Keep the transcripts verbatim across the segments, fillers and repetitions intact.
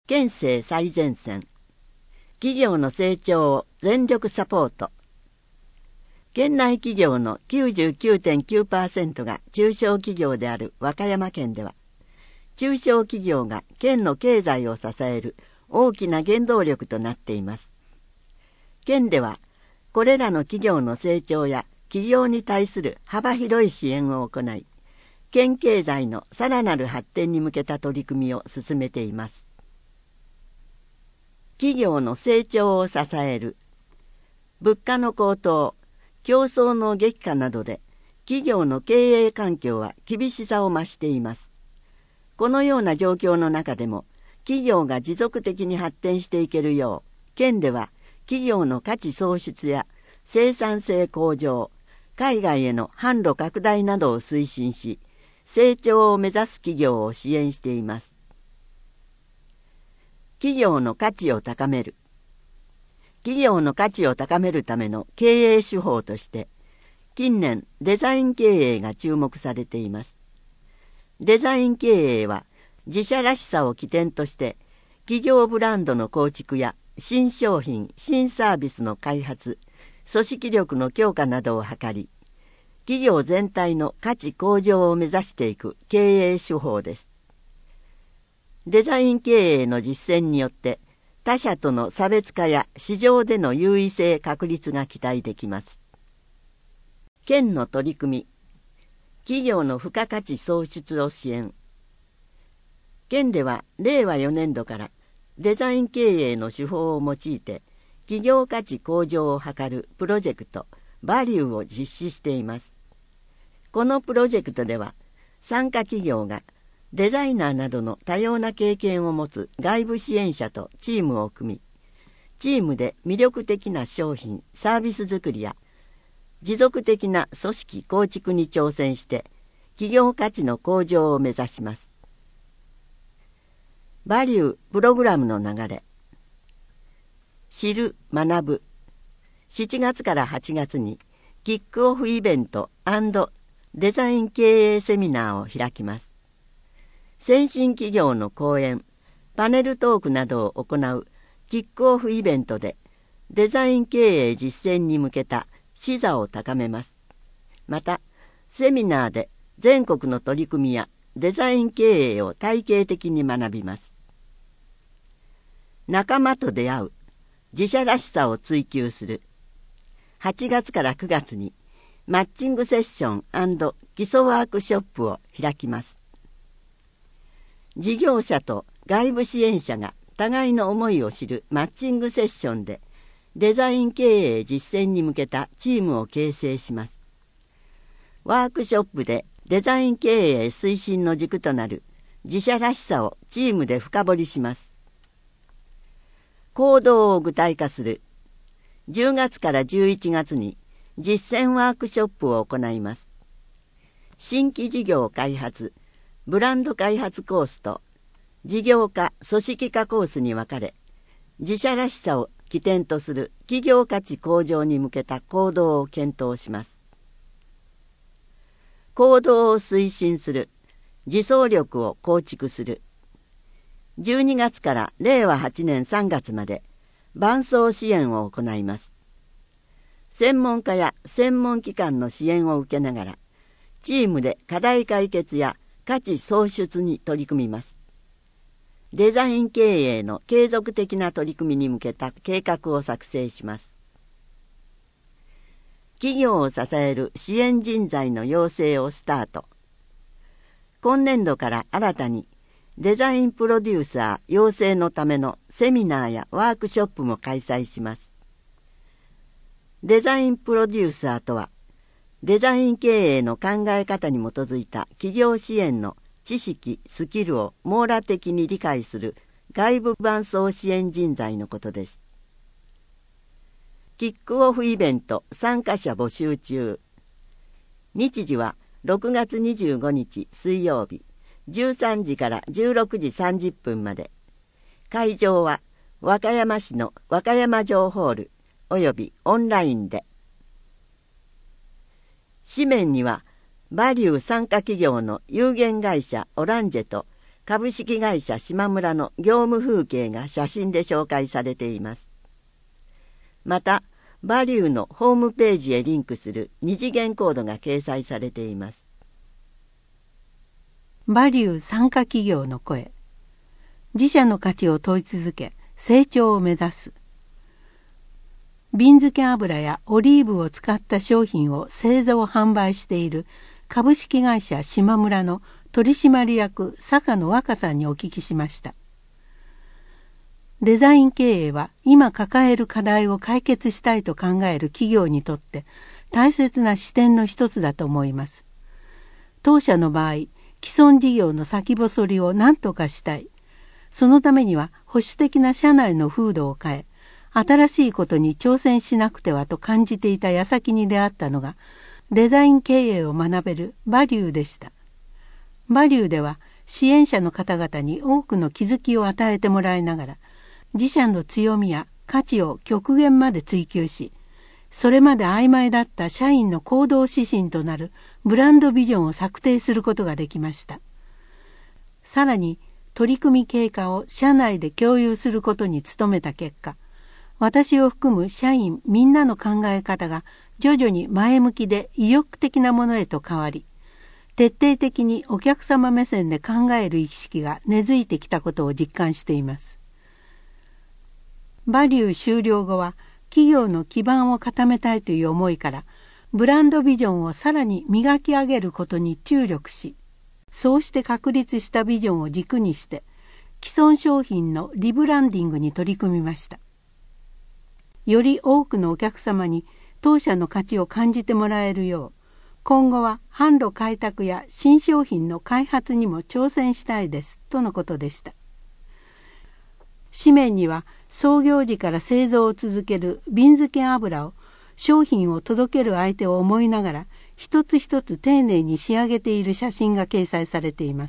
県政最前線。企業の成長を全力サポート。県内企業の きゅうじゅうきゅうてんきゅうパーセント が中小企業である和歌山県では、中小企業が県の経済を支える大きな原動力となっています。県では、これらの企業の成長や企業に対する幅広い支援を行い、県経済のさらなる発展に向けた取り組みを進めています。企業の成長を支える。物価の高騰、競争の激化などで企業の経営環境は厳しさを増しています。このような状況の中でも企業が持続的に発展していけるよう、県では企業の価値創出や生産性向上、海外への販路拡大などを推進し、成長を目指す企業を支援しています。企業の価値を高める。企業の価値を高めるための経営手法として、近年デザイン経営が注目されています。デザイン経営は自社らしさを起点として、企業ブランドの構築や新商品、新サービスの開発、組織力の強化などを図り、企業全体の価値向上を目指していく経営手法です。デザイン経営の実践によって他社との差別化や市場での優位性確立が期待できます。県の取り組み、企業の付加価値創出を支援。県ではれいわよねんどからデザイン経営の手法を用いて企業価値向上を図るプロジェクトバリューを実施しています。このプロジェクトでは参加企業がデザイナーなどの多様な経験を持つ外部支援者とチームを組み、チームで魅力的な商品・サービス作りや持続的な組織構築に挑戦して企業価値の向上を目指します。バリュープログラムの流れ。知る・学ぶ。しちがつからはちがつにキックオフイベント&デザイン経営セミナーを開きます。先進企業の講演、パネルトークなどを行うキックオフイベントでデザイン経営実践に向けた視座を高めます。また、セミナーで全国の取り組みやデザイン経営を体系的に学びます。仲間と出会う、自社らしさを追求する。はちがつからくがつにマッチングセッション&基礎ワークショップを開きます。事業者と外部支援者が互いの思いを知るマッチングセッションでデザイン経営実践に向けたチームを形成します。ワークショップでデザイン経営推進の軸となる自社らしさをチームで深掘りします。行動を具体化する。じゅうがつからじゅういちがつに実践ワークショップを行います。新規事業開発、ブランド開発コースと事業化・組織化コースに分かれ、自社らしさを起点とする企業価値向上に向けた行動を検討します。行動を推進する、自走力を構築する。じゅうにがつかられいわはちねんさんがつまで伴走支援を行います。専門家や専門機関の支援を受けながら、チームで課題解決や価値創出に取り組みます。デザイン経営の継続的な取り組みに向けた計画を作成します。企業を支える支援人材の養成をスタート。今年度から新たにデザインプロデューサー養成のためのセミナーやワークショップも開催します。デザインプロデューサーとは、デザイン経営の考え方に基づいた企業支援の知識・スキルを網羅的に理解する外部伴走支援人材のことです。キックオフイベント参加者募集中。日時はろくがつにじゅうごにち水曜日、じゅうさんじからじゅうろくじさんじゅっぷんまで。会場は和歌山市の和歌山城ホールおよびオンラインで。紙面にはバリュー参加企業の有限会社オランジェと株式会社島村の業務風景が写真で紹介されています。また、バリューのホームページへリンクする二次元コードが掲載されています。 バリュー参加企業の声。自社の価値を問い続け、成長を目指す。瓶漬け油やオリーブを使った商品を製造販売している株式会社島村の取締役坂野若さんにお聞きしました。デザイン経営は今抱える課題を解決したいと考える企業にとって大切な視点の一つだと思います。当社の場合、既存事業の先細りを何とかしたい。そのためには保守的な社内の風土を変え、新しいことに挑戦しなくてはと感じていた矢先に出会ったのが、デザイン経営を学べるバリューでした。バリューでは支援者の方々に多くの気づきを与えてもらいながら、自社の強みや価値を極限まで追求し、それまで曖昧だった社員の行動指針となるブランドビジョンを策定することができました。さらに取り組み経過を社内で共有することに努めた結果、私を含む社員みんなの考え方が徐々に前向きで意欲的なものへと変わり、徹底的にお客様目線で考える意識が根付いてきたことを実感しています。バリュー終了後は企業の基盤を固めたいという思いからブランドビジョンをさらに磨き上げることに注力し、そうして確立したビジョンを軸にして既存商品のリブランディングに取り組みました。より多くのお客様に当社の価値を感じてもらえるよう、今後は販路開拓や新商品の開発にも挑戦したいですとのことでした。紙面には創業時から製造を続ける瓶漬け油を商品を届ける相手を思いながら一つ一つ丁寧に仕上げている写真が掲載されています。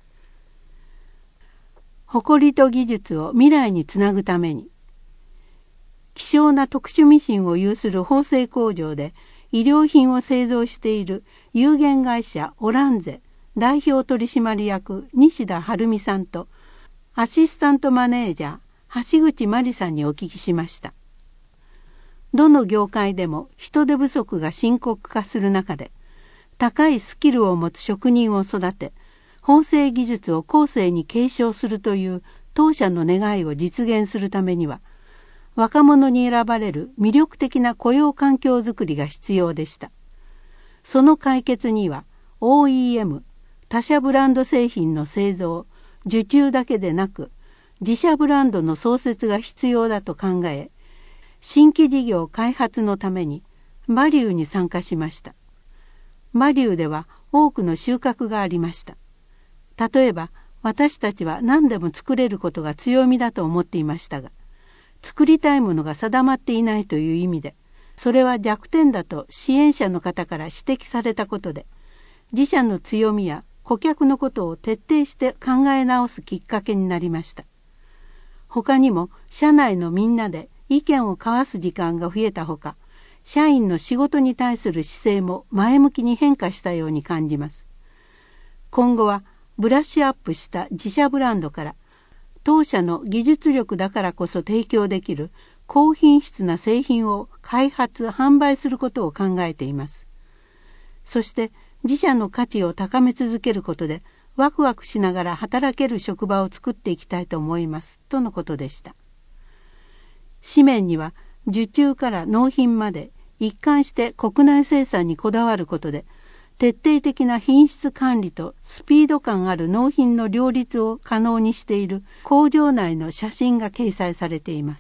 誇りと技術を未来につなぐために、希少な特殊ミシンを有する縫製工場で医療品を製造している有限会社オランゼ代表取締役西田晴美さんとアシスタントマネージャー橋口真理さんにお聞きしました。どの業界でも人手不足が深刻化する中で、高いスキルを持つ職人を育て、縫製技術を後世に継承するという当社の願いを実現するためには、若者に選ばれる魅力的な雇用環境づくりが必要でした。その解決には オーイーエム、他社ブランド製品の製造、受注だけでなく、自社ブランドの創設が必要だと考え、新規事業開発のためにバリューに参加しました。バリューでは多くの収穫がありました。例えば、私たちは何でも作れることが強みだと思っていましたが、作りたいものが定まっていないという意味で、それは弱点だと支援者の方から指摘されたことで、自社の強みや顧客のことを徹底して考え直すきっかけになりました。他にも社内のみんなで意見を交わす時間が増えたほか、社員の仕事に対する姿勢も前向きに変化したように感じます。今後はブラッシュアップした自社ブランドから当社の技術力だからこそ提供できる高品質な製品を開発・販売することを考えています。そして自社の価値を高め続けることでワクワクしながら働ける職場を作っていきたいと思いますとのことでした。紙面には受注から納品まで一貫して国内生産にこだわることで徹底的な品質管理とスピード感ある納品の両立を可能にしている工場内の写真が掲載されています。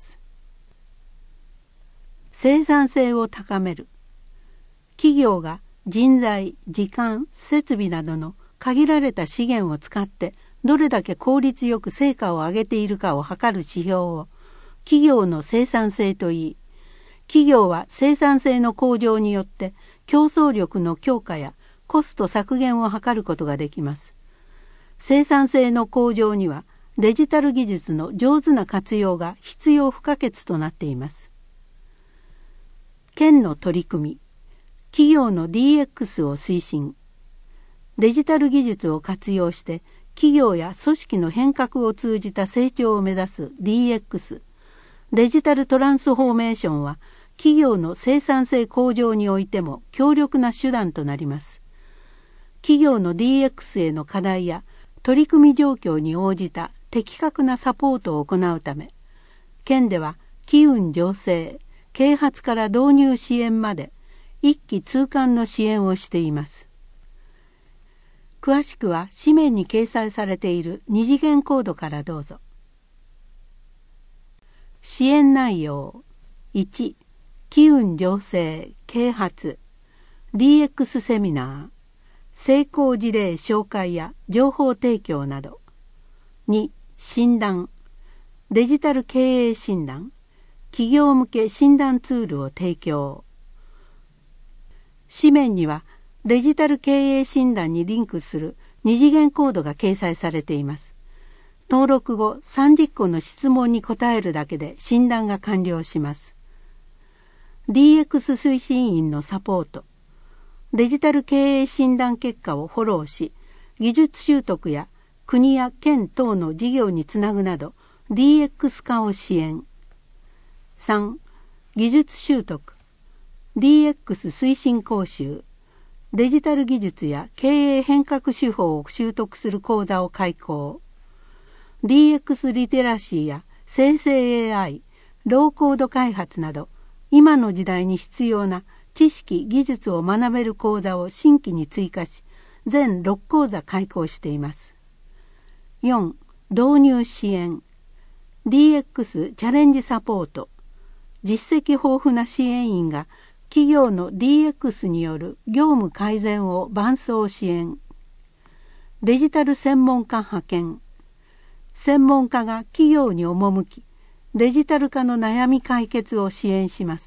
生産性を高める。企業が人材、時間、設備などの限られた資源を使ってどれだけ効率よく成果を上げているかを測る指標を企業の生産性といい、企業は生産性の向上によって競争力の強化やコスト削減を図ることができます。生産性の向上にはデジタル技術の上手な活用が必要不可欠となっています。県の取り組み、企業の ディーエックス を推進。デジタル技術を活用して企業や組織の変革を通じた成長を目指す ディーエックス、デジタルトランスフォーメーションは企業の生産性向上においても強力な手段となります。企業の ディーエックス への課題や取り組み状況に応じた的確なサポートを行うため、県では機運醸成、啓発から導入支援まで一気通貫の支援をしています。詳しくは紙面に掲載されている二次元コードからどうぞ。支援内容いち、機運醸成啓発 ディーエックス セミナー、成功事例紹介や情報提供など。に、診断、デジタル経営診断、企業向け診断ツールを提供。紙面にはデジタル経営診断にリンクする二次元コードが掲載されています。登録後さんじゅっこの質問に答えるだけで診断が完了します。ディーエックス 推進員のサポート、デジタル経営診断結果をフォローし、技術習得や国や県等の事業につなぐなど ディーエックス 化を支援。さん、技術習得、ディーエックス 推進講習、デジタル技術や経営変革手法を習得する講座を開講。ディーエックス リテラシーや生成 エーアイ、ローコード開発など今の時代に必要な知識・技術を学べる講座を新規に追加し、全ろく講座開講しています。よん、導入支援、ディーエックス チャレンジサポート、実績豊富な支援員が企業の ディーエックス による業務改善を伴走支援。デジタル専門家派遣、専門家が企業に赴き、デジタル化の悩み解決を支援します。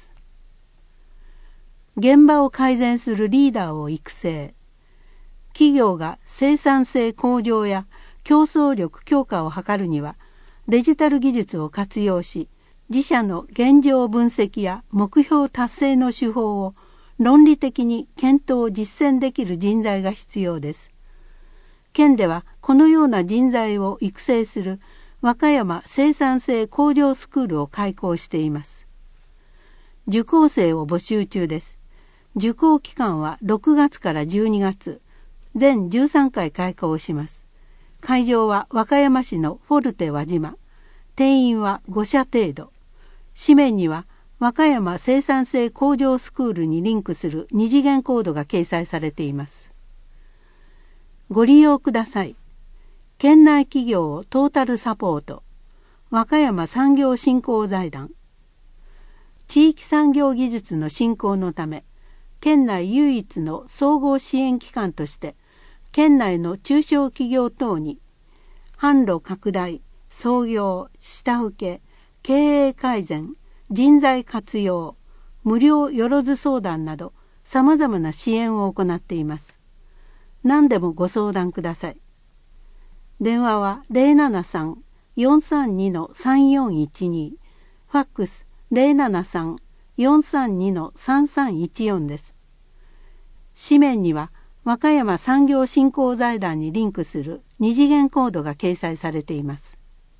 現場を改善するリーダーを育成。企業が生産性向上や競争力強化を図るには、デジタル技術を活用し、自社の現状分析や目標達成の手法を論理的に検討実践できる人材が必要です。県ではこのような人材を育成する和歌山生産性向上スクールを開講しています。受講生を募集中です。受講期間はろくがつからじゅうにがつ、全じゅうさんかい開講します。会場は和歌山市のフォルテ輪島。定員はごしゃ程度。紙面には和歌山生産性向上スクールにリンクする二次元コードが掲載されています。ご利用ください。県内企業をトータルサポート。和歌山産業振興財団。地域産業技術の振興のため、県内唯一の総合支援機関として、県内の中小企業等に販路拡大、創業、下請け、経営改善、人材活用、無料よろず相談などさまざまな支援を行っています。何でもご相談ください。電話は ゼロななさん よんさんに さんよんいちに、ファックス ゼロななさん よんさんに さんさんいちよんです。紙面には和歌山産業振興財団にリンクする二次元コードが掲載されています。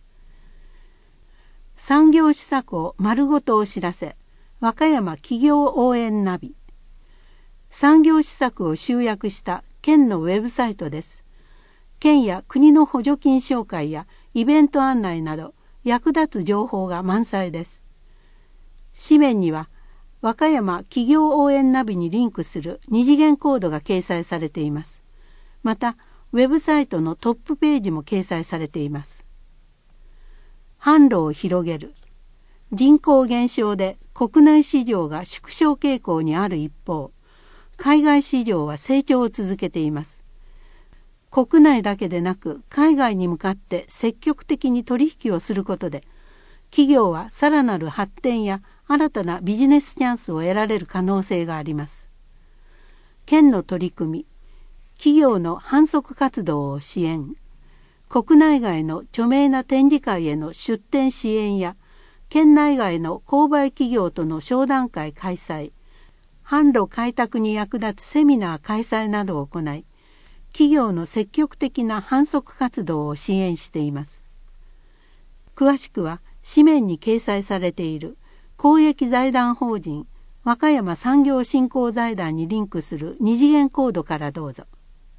産業施策を丸ごとお知らせ、和歌山企業応援ナビ。産業施策を集約した県のウェブサイトです。県や国の補助金紹介やイベント案内など役立つ情報が満載です。紙面には和歌山企業応援ナビにリンクする二次元コードが掲載されています。また、ウェブサイトのトップページも掲載されています。販路を広げる。人口減少で国内市場が縮小傾向にある一方、海外市場は成長を続けています。国内だけでなく海外に向かって積極的に取引をすることで、企業はさらなる発展や新たなビジネスチャンスを得られる可能性があります。県の取り組み、企業の販促活動を支援、国内外の著名な展示会への出展支援や、県内外の購買企業との商談会開催、販路開拓に役立つセミナー開催などを行い、 企業の積極的な販促活動を支援しています。詳しくは紙面に掲載されている公益財団法人和歌山産業振興財団にリンクする二次元コードからどうぞ。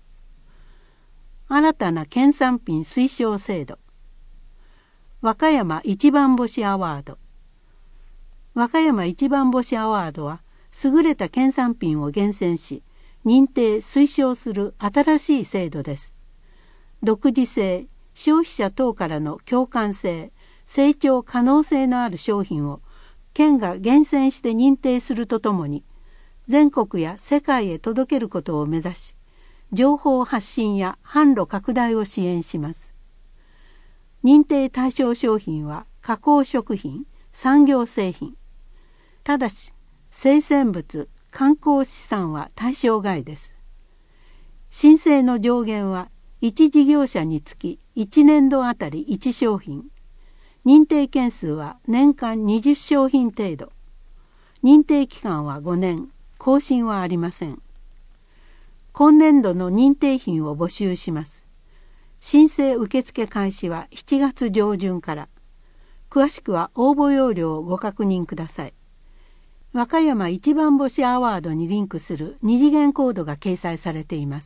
新たな県産品推奨制度。和歌山一番星アワード。和歌山一番星アワードは優れた県産品を厳選し認定推奨する新しい制度です。独自性、消費者等からの共感性、成長可能性のある商品を県が厳選して認定するとともに全国や世界へ届けることを目指し、情報発信や販路拡大を支援します。認定対象商品は加工食品、産業製品。ただし生鮮物、観光資産は対象外です。申請の上限はいち事業者につきいちねんどあたりいち商品。認定件数は年間にじゅう商品程度。認定期間はごねん、更新はありません。今年度の認定品を募集します。申請受付開始はしちがつ上旬から。詳しくは応募要領をご確認ください。和歌山一番星アワードにリンクする二次元コードが掲載されています。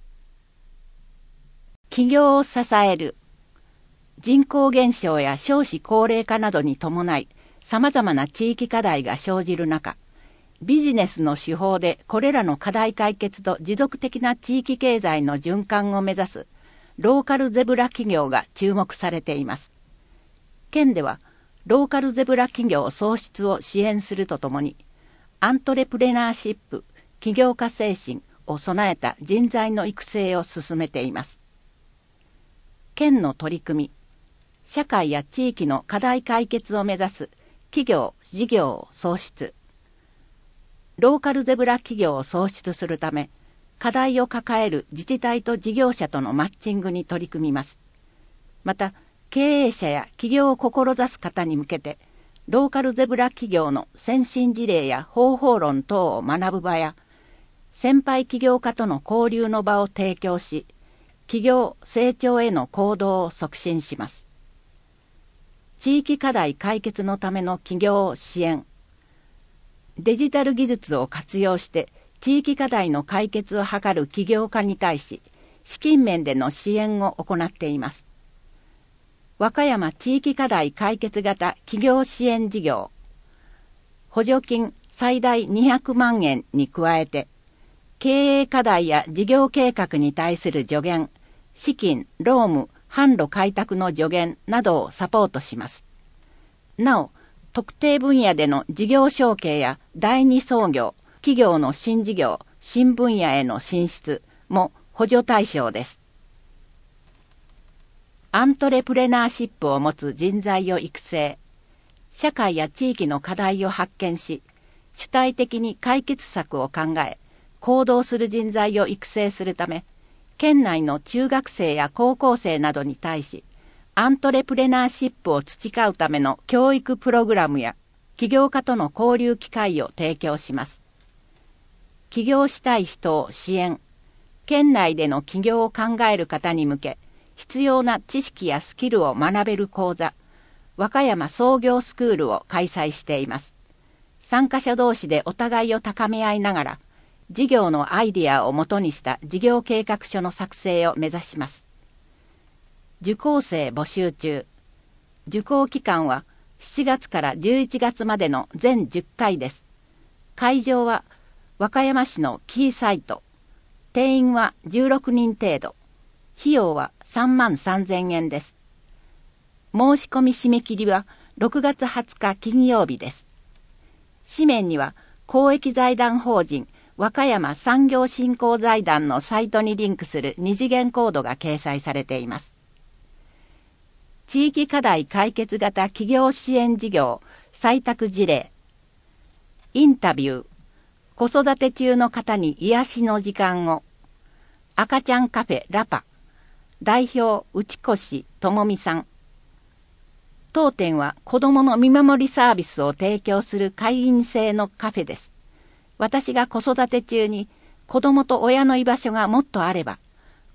企業を支える。人口減少や少子高齢化などに伴い、さまざまな地域課題が生じる中、ビジネスの手法でこれらの課題解決と持続的な地域経済の循環を目指すローカルゼブラ企業が注目されています。県ではローカルゼブラ企業創出を支援するとともに、アントレプレナーシップ、起業家精神を備えた人材の育成を進めています。県の取り組み、社会や地域の課題解決を目指す企業・事業を創出。ローカルゼブラ企業を創出するため、課題を抱える自治体と事業者とのマッチングに取り組みます。また、経営者や起業を志す方に向けて、ローカルゼブラ企業の先進事例や方法論等を学ぶ場や、先輩起業家との交流の場を提供し、起業・成長への行動を促進します。地域課題解決のための起業を支援。デジタル技術を活用して地域課題の解決を図る起業家に対し、資金面での支援を行っています。和歌山地域課題解決型起業支援事業。補助金最大にひゃくまんえんに加えて、経営課題や事業計画に対する助言、資金、労務、販路開拓の助言などをサポートします。なお、特定分野での事業承継や第二創業、企業の新事業、新分野への進出も補助対象です。アントレプレナーシップを持つ人材を育成。社会や地域の課題を発見し、主体的に解決策を考え、行動する人材を育成するため、県内の中学生や高校生などに対し、アントレプレナーシップを培うための教育プログラムや起業家との交流機会を提供します。起業したい人を支援。県内での起業を考える方に向け、必要な知識やスキルを学べる講座、和歌山創業スクールを開催しています。参加者同士でお互いを高め合いながら、事業のアイデアをもとにした事業計画書の作成を目指します。受講生募集中。受講期間はしちがつからじゅういちがつまでの全じゅっかいです。会場は和歌山市のキーサイト。定員はじゅうろくにん程度。費用はさんまんさんぜんえんです。申し込み締め切りはろくがつはつか金曜日です。紙面には公益財団法人和歌山産業振興財団のサイトにリンクする二次元コードが掲載されています。地域課題解決型企業支援事業採択事例。インタビュー。子育て中の方に癒しの時間を。赤ちゃんカフェラパ。代表内越智美さん。当店は子どもの見守りサービスを提供する会員制のカフェです。私が子育て中に子どもと親の居場所がもっとあれば、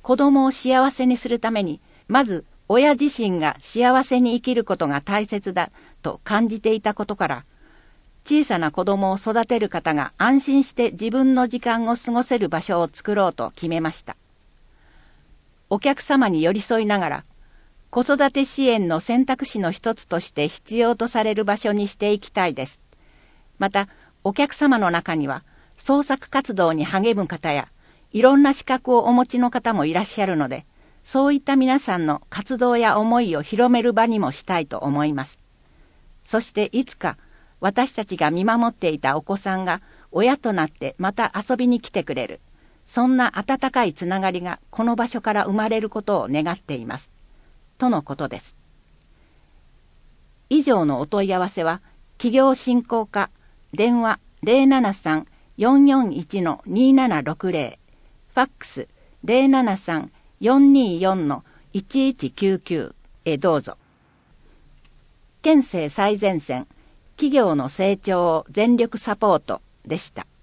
子供を幸せにするために、まず親自身が幸せに生きることが大切だと感じていたことから、小さな子供を育てる方が安心して自分の時間を過ごせる場所を作ろうと決めました。お客様に寄り添いながら、子育て支援の選択肢の一つとして必要とされる場所にしていきたいです。また、お客様の中には創作活動に励む方や、いろんな資格をお持ちの方もいらっしゃるので、そういった皆さんの活動や思いを広める場にもしたいと思います。そしていつか私たちが見守っていたお子さんが親となってまた遊びに来てくれる、そんな温かいつながりがこの場所から生まれることを願っています。とのことです。以上のお問い合わせは、企業振興課電話 ゼロななさん よんよんいち にななろくゼロ、ファックス ゼロななさん よんによん いちいちきゅうきゅう へどうぞ。県政最前線、企業の成長を全力サポートでした。